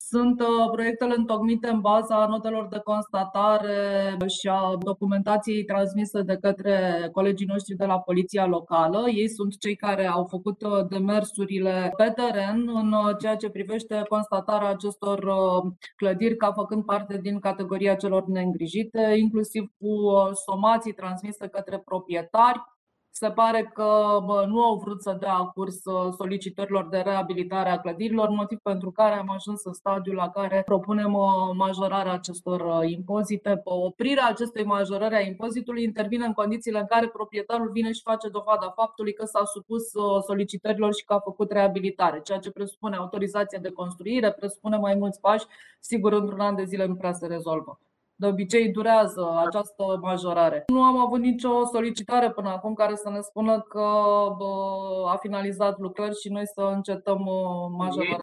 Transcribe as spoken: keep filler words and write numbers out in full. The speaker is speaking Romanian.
Sunt proiectele întocmite în baza notelor de constatare și a documentației transmise de către colegii noștri de la Poliția Locală. Ei sunt cei care au făcut demersurile pe teren în ceea ce privește constatarea acestor clădiri ca făcând parte din categoria celor neîngrijite, inclusiv cu somații transmise către proprietari. Se pare că bă, nu au vrut să dea curs solicitărilor de reabilitare a clădirilor, motiv pentru care am ajuns în stadiul la care propunem majorarea acestor impozite. Oprirea acestei majorări a impozitului intervine în condițiile în care proprietarul vine și face dovada faptului că s-a supus solicitărilor și că a făcut reabilitare, ceea ce presupune autorizație de construire, presupune mai mulți pași. Sigur, într-un an de zile nu prea se rezolvă. De obicei durează această majorare. Nu am avut nicio solicitare până acum care să ne spună că bă, a finalizat lucrări și noi să încetăm majorarea.